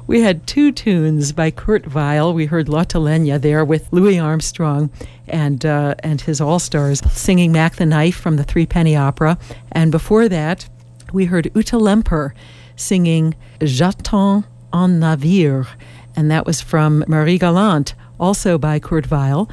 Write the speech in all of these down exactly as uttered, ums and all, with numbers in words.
We had two tunes by Kurt Weill. We heard La Telenia there with Louis Armstrong and uh, and his all-stars singing Mac the Knife from the Three Penny Opera. And before that, we heard Uta Lemper singing J'attends un navire, and that was from Marie Galante, also by Kurt Weill.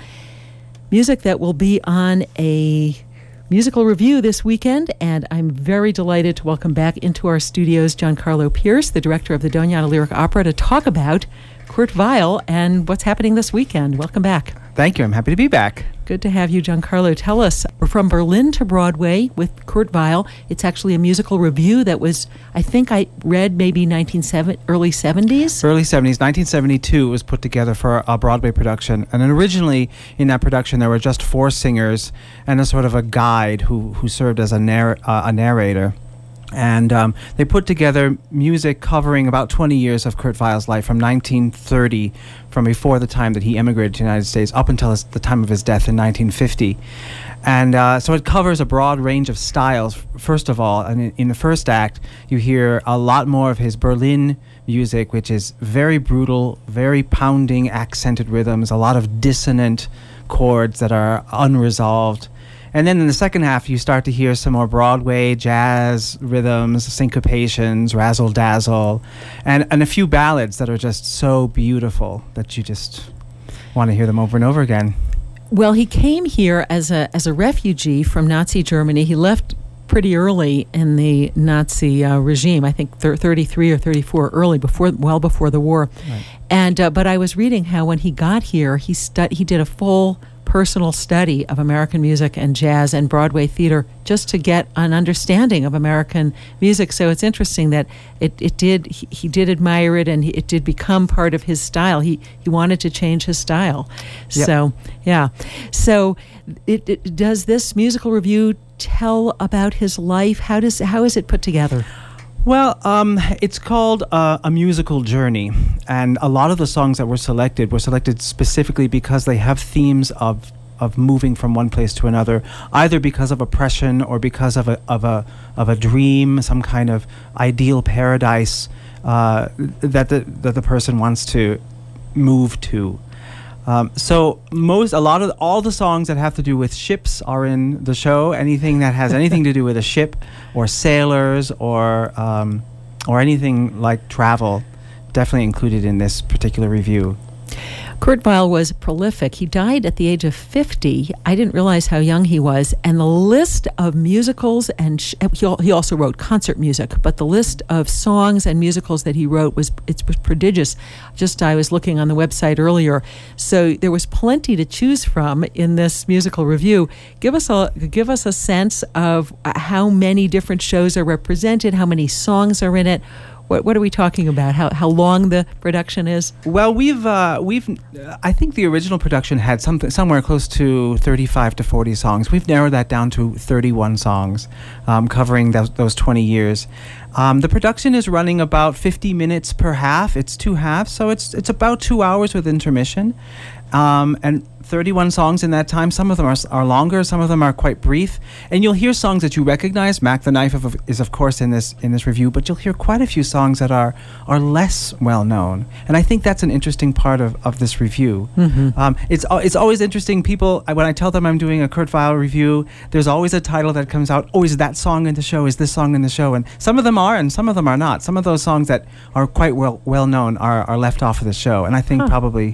Music that will be on a musical review this weekend, and I'm very delighted to welcome back into our studios Giancarlo Pierce, the director of the Doñana Lyric Opera, to talk about Kurt Weill and what's happening this weekend. Welcome back. Thank you. I'm happy to be back. Good to have you, Giancarlo. Tell us, we're from Berlin to Broadway with Kurt Weill. It's actually a musical review that was, I think I read maybe nineteen seventy, early seventies? Early seventies. nineteen seventy-two was put together for a Broadway production. And then originally in that production there were just four singers and a sort of a guide who, who served as a, narr- uh, a narrator. And um, they put together music covering about twenty years of Kurt Weill's life, from nineteen thirty, from before the time that he emigrated to the United States, up until his, the time of his death in nineteen fifty. And uh, so it covers a broad range of styles, first of all. And in, in the first act, you hear a lot more of his Berlin music, which is very brutal, very pounding, accented rhythms, a lot of dissonant chords that are unresolved. And then in the second half, you start to hear some more Broadway jazz rhythms, syncopations, razzle-dazzle, and, and a few ballads that are just so beautiful that you just want to hear them over and over again. Well, he came here as a as a refugee from Nazi Germany. He left pretty early in the Nazi uh, regime, I think thir- thirty-three or thirty-four, early, before, well before the war. Right. And uh, but I was reading how when he got here, he stu- he did a full personal study of American music and jazz and Broadway theater just to get an understanding of American music. So it's interesting that it, it did he, he did admire it, and he, it did become part of his style. He he wanted to change his style. Yep. So yeah. So it, it does this musical review tell about his life? How does how is it put together? Well, um, it's called uh, A Musical Journey, and a lot of the songs that were selected were selected specifically because they have themes of of moving from one place to another, either because of oppression or because of a of a of a dream, some kind of ideal paradise uh, that the that the person wants to move to. Um, so most, a lot of, all the songs that have to do with ships are in the show. Anything that has anything to do with a ship or sailors or um, or anything like travel, definitely included in this particular review. Kurt Weill was prolific. He died at the age of fifty. I didn't realize how young he was. And the list of musicals, and sh- he, al- he also wrote concert music, but the list of songs and musicals that he wrote was it was prodigious. Just I was looking on the website earlier, so there was plenty to choose from in this musical review. Give us a give us a sense of how many different shows are represented, how many songs are in it. What what are we talking about? How how long the production is? Well, we've uh, we've uh, I think the original production had something somewhere close to thirty-five to forty songs. We've narrowed that down to thirty-one songs, um, covering those, those twenty years. Um, the production is running about fifty minutes per half. It's two halves, so it's it's about two hours with intermission, um, and thirty-one songs in that time. Some of them are, are longer, some of them are quite brief, and you'll hear songs that you recognize. Mac the Knife of, is of course in this in this review, but you'll hear quite a few songs that are are less well known, and I think that's an interesting part of, of this review. Mm-hmm. Um, it's it's always interesting. People, when I tell them I'm doing a Kurt Weill review, there's always a title that comes out. Oh, is that song in the show? Is this song in the show? And some of them are, and some of them are not. Some of those songs that are quite well well known are are left off of the show, and I think huh. probably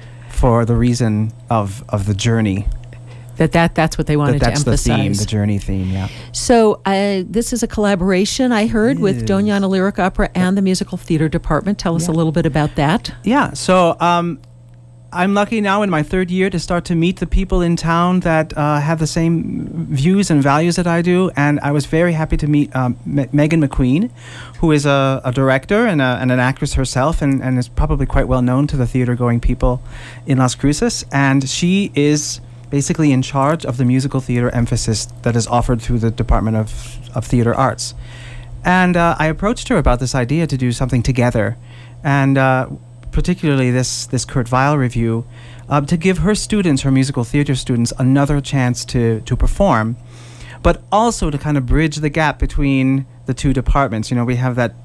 for the reason of of the journey. That, that that's what they wanted that that's to emphasize. That's the theme, the journey theme, yeah. So uh, this is a collaboration, I heard, with Doñana Lyric Opera and the Musical Theater Department. Tell us yeah. a little bit about that. Yeah, so um, I'm lucky now in my third year to start to meet the people in town that uh, have the same views and values that I do, and I was very happy to meet um, M- Megan McQueen, who is a, a director and, a, and an actress herself, and, and is probably quite well known to the theater-going people in Las Cruces, and she is basically in charge of the musical theater emphasis that is offered through the Department of, of Theater Arts. And uh, I approached her about this idea to do something together, and uh, particularly this, this Kurt Weill review, uh, to give her students, her musical theater students, another chance to, to perform, but also to kind of bridge the gap between the two departments. You know, we have that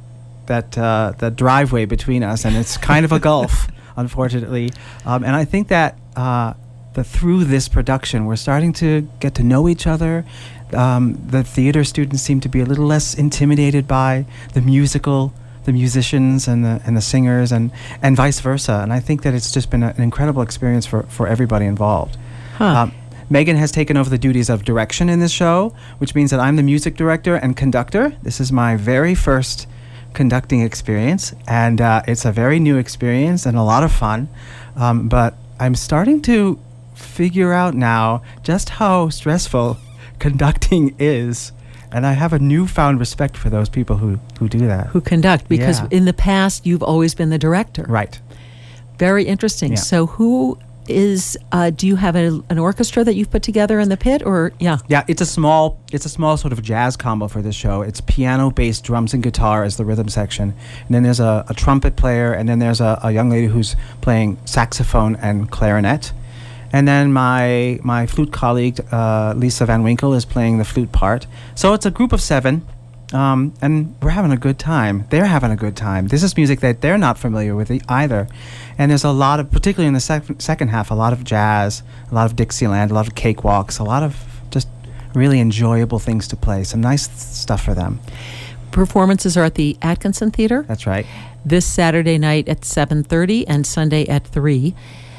that uh, that driveway between us, and it's kind of a gulf, unfortunately. Um, and I think that uh, that through this production, we're starting to get to know each other. Um, the theater students seem to be a little less intimidated by the musical, the musicians and the and the singers, and, and vice versa. And I think that it's just been a, an incredible experience for, for everybody involved. Huh. Um, Megan has taken over the duties of direction in this show, which means that I'm the music director and conductor. This is my very first conducting experience, and uh, it's a very new experience and a lot of fun. Um, but I'm starting to figure out now just how stressful conducting is, and I have a newfound respect for those people who, who do that. Who conduct, because Yeah. in the past you've always been the director. Right. Very interesting. Yeah. So who is, uh, do you have a, an orchestra that you've put together in the pit, or, yeah? Yeah, it's a small, it's a small sort of jazz combo for this show. It's piano, bass, drums, and guitar as the rhythm section, and then there's a, a trumpet player, and then there's a, a young lady who's playing saxophone and clarinet, and then my my flute colleague uh, Lisa Van Winkle is playing the flute part. So it's a group of seven, um, and we're having a good time. They're having a good time. This is music that they're not familiar with e- either. And there's a lot of, particularly in the sec- second half, a lot of jazz, a lot of Dixieland, a lot of cakewalks, a lot of just really enjoyable things to play. Some nice th- stuff for them. Performances are at the Atkinson Theater That's right. this Saturday night at seven thirty and Sunday at three.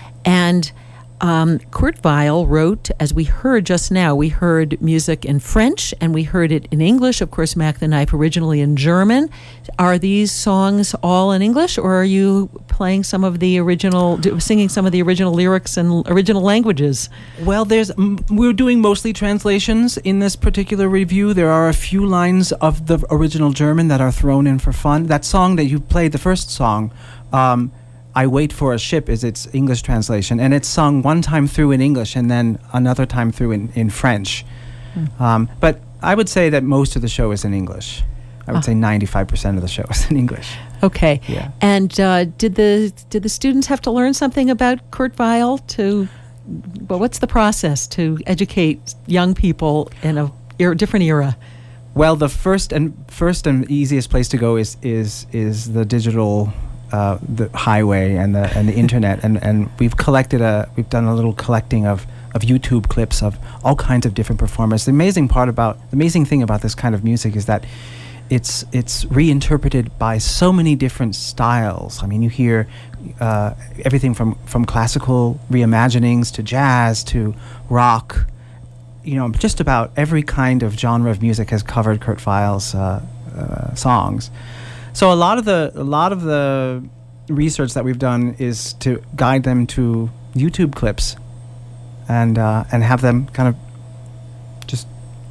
And um, Kurt Weill wrote, as we heard just now, we heard music in French and we heard it in English. Of course, Mac the Knife originally in German. Are these songs all in English, or are you playing some of the original, do, singing some of the original lyrics in original languages? Well, there's m- we're doing mostly translations in this particular review. There are a few lines of the original German that are thrown in for fun. That song that you played, the first song, um, I Wait for a Ship, is its English translation, and it's sung one time through in English and then another time through in, in French. Mm. Um, but I would say that most of the show is in English. I would Ah. say ninety-five percent of the show is in English. Okay. Yeah. And uh, did the did the students have to learn something about Kurt Weill to, well, what's the process to educate young people in a er, different era? Well, the first and first and easiest place to go is is is the digital, uh, the highway and the and the internet, and, and we've collected a we've done a little collecting of, of YouTube clips of all kinds of different performers. The amazing part about the amazing thing about this kind of music is that it's it's reinterpreted by so many different styles. I mean, you hear uh, everything from from classical reimaginings to jazz to rock. You know, just about every kind of genre of music has covered Kurt Weill's uh, uh, songs. So a lot of the a lot of the research that we've done is to guide them to YouTube clips, and uh, and have them kind of just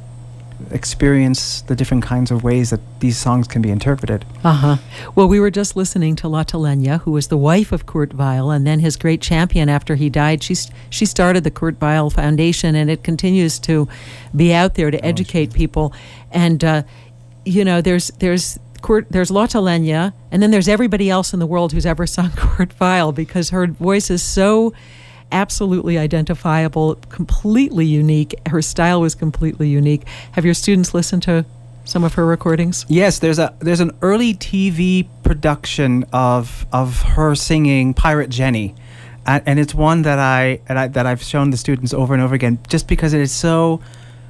experience the different kinds of ways that these songs can be interpreted. Uh-huh. Well, we were just listening to Lotte Lenya, who was the wife of Kurt Weill and then his great champion after he died. She's, she started the Kurt Weill Foundation, and it continues to be out there to educate people. And, uh, you know, there's there's Kurt, there's Lotte Lenya, and then there's everybody else in the world who's ever sung Kurt Weill, because her voice is so absolutely identifiable, completely unique. Her style was completely unique. Have your students listened to some of her recordings? Yes, there's a there's an early T V production of of her singing Pirate Jenny, and, and it's one that I, and I that I've shown the students over and over again, just because it is so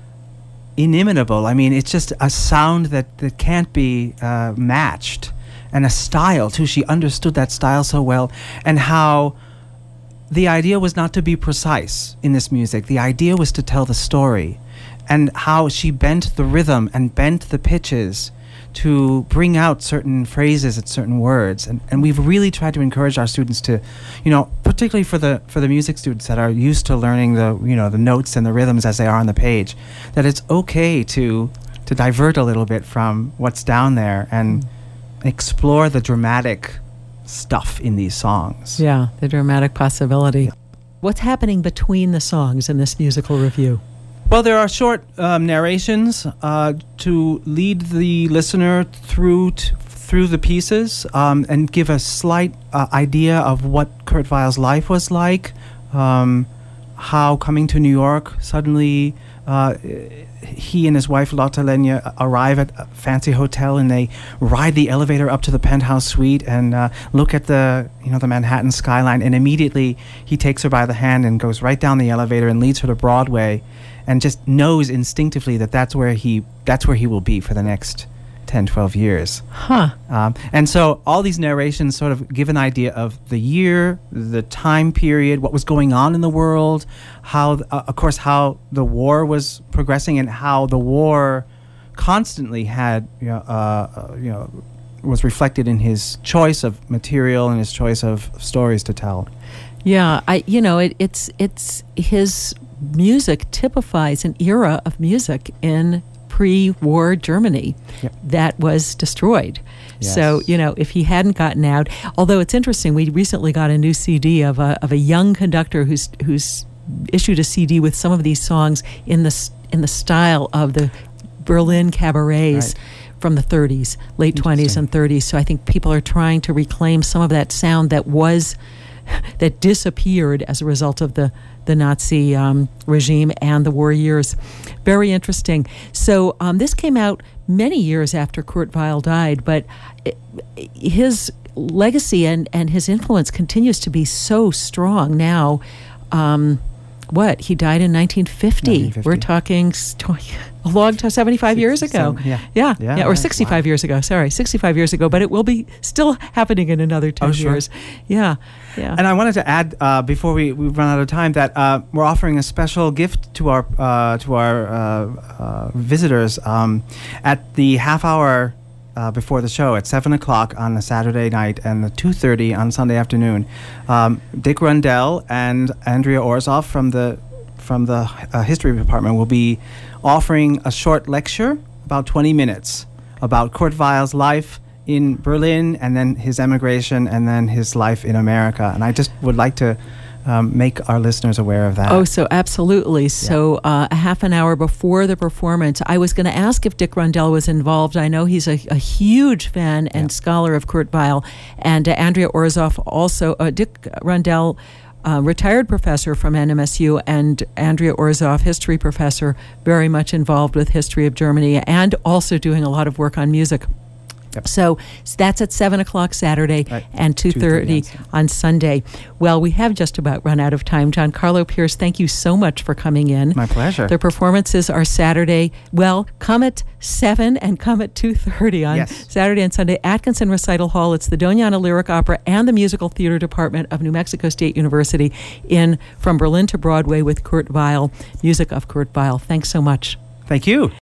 inimitable. I mean, it's just a sound that that can't be uh, matched, and a style too. She understood that style so well, and how the idea was not to be precise in this music. The idea was to tell the story, and how she bent the rhythm and bent the pitches to bring out certain phrases and certain words. And, and we've really tried to encourage our students to, you know, particularly for the for the music students that are used to learning the, you know, the notes and the rhythms as they are on the page, that it's okay to to divert a little bit from what's down there and explore the dramatic stuff in these songs. Yeah, the dramatic possibility. Yeah. What's happening between the songs in this musical review? Well, there are short um, narrations uh, to lead the listener through t- through the pieces, um, and give a slight uh, idea of what Kurt Weill's life was like, um, how coming to New York suddenly uh, he and his wife Lotte Lenya arrive at a fancy hotel, and they ride the elevator up to the penthouse suite and uh, look at the you know the Manhattan skyline. And immediately he takes her by the hand and goes right down the elevator and leads her to Broadway, and just knows instinctively that that's where he that's where he will be for the next ten, twelve years. Huh. Um, and so all these narrations sort of give an idea of the year, the time period, what was going on in the world, how, uh, of course, how the war was progressing, and how the war constantly had, you know, uh, uh, you know, was reflected in his choice of material and his choice of stories to tell. Yeah, I you know it, it's it's his music typifies an era of music in pre-war Germany yep. that was destroyed. Yes. So, you know, if he hadn't gotten out, although it's interesting, we recently got a new C D of a of a young conductor who's who's issued a C D with some of these songs in the in the style of the Berlin cabarets. Right. From the thirties, late twenties and thirties. So I think people are trying to reclaim some of that sound that was that disappeared as a result of the the Nazi um, regime and the war years. Very interesting. So um, this came out many years after Kurt Weill died, but it, his legacy and, and his influence continues to be so strong now. Um, what? He died in nineteen fifty. nineteen fifty. We're talking a long time, seventy-five years ago. Yeah. Yeah. yeah, yeah or right. sixty-five Wow. years ago. Sorry, sixty-five years ago. But it will be still happening in another ten oh, sure. years. Yeah. Yeah. And I wanted to add uh, before we, we run out of time that uh, we're offering a special gift to our uh, to our uh, uh, visitors um, at the half hour uh, before the show at seven o'clock on a Saturday night and the two thirty on Sunday afternoon. Um, Dick Rundell and Andrea Orzoff from the from the uh, history department will be offering a short lecture, about twenty minutes, about Kurt Weill's life in Berlin, and then his emigration, and then his life in America. And I just would like to um, make our listeners aware of that. Oh, so absolutely. So uh, a half an hour before the performance, I was going to ask if Dick Rundell was involved. I know he's a, a huge fan and yeah. scholar of Kurt Weill. And uh, Andrea Orzoff also, uh, Dick Rundell, Uh, retired professor from N M S U, and Andrea Orzoff, history professor, very much involved with history of Germany and also doing a lot of work on music. Yep. So that's at seven o'clock Saturday right. and two thirty on Sunday. Well, we have just about run out of time. Giancarlo Pierce, thank you so much for coming in. My pleasure. The performances are Saturday. Well, come at seven and come at two thirty on yes. Saturday and Sunday. Atkinson Recital Hall. It's the Doñana Lyric Opera and the Musical Theater Department of New Mexico State University in From Berlin to Broadway with Kurt Weill, music of Kurt Weill. Thanks so much. Thank you.